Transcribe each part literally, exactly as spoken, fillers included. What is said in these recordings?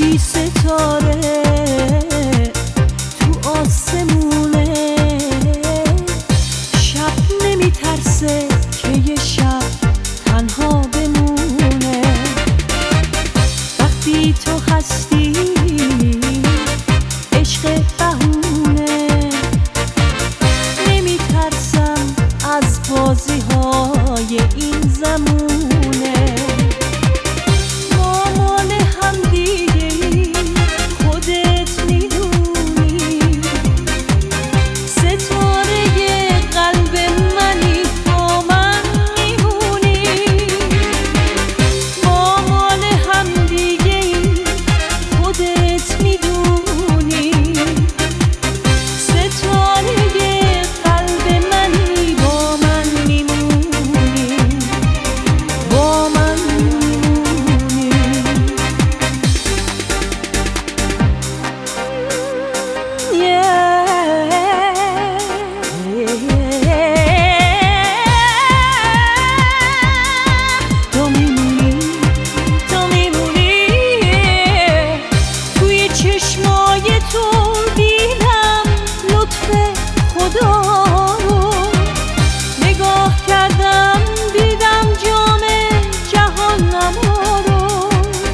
وقتی ستاره تو آسمونه، شب نمیترسه که یه شب تنها بمونه. وقتی تو هستی عشق بهونه، نمیترسم از بازی های این زمونه. ما مال هم دیگه خودت میدونی، ستاره قلب منی با من میمونی. ما مال هم دیگه خودت میدونی، ستاره قلب منی با من میمونی، با من میمونی. تو میمونی، تو میمونی. توی چشمای تو دیدم لطف خدا رو، نگاه کردم دیدم جام جهان نما رو.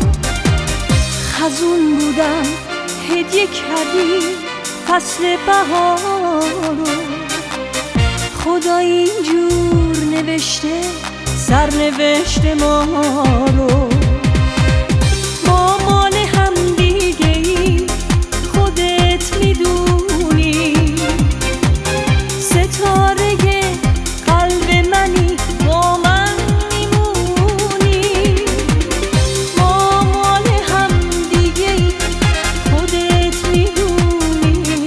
خزون بودم هدیه کردی فصل بهار رو، خدا اینجور نوشته سرنوشت ما رو. ما مال هم دیگه ای خودت میدونی، ستاره قلب منی با من میمونی. ما مال هم دیگه ای خودت میدونی،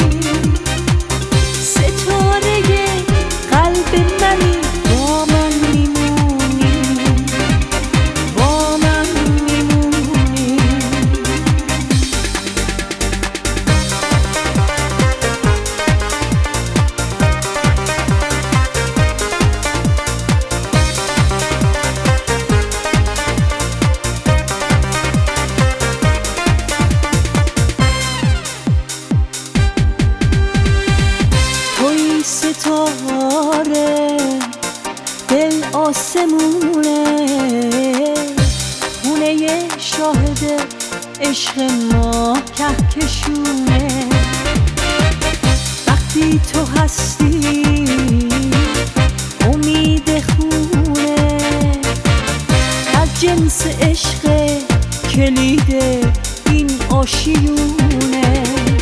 ستاره قلب منی با من میمونی، با من میمونی. توی ستاره دل آسمونه، خونه شاهد عشق ما کهکشونه. وقتی تو هستی امید خونه، از جنس عشق کلید این آشیونه.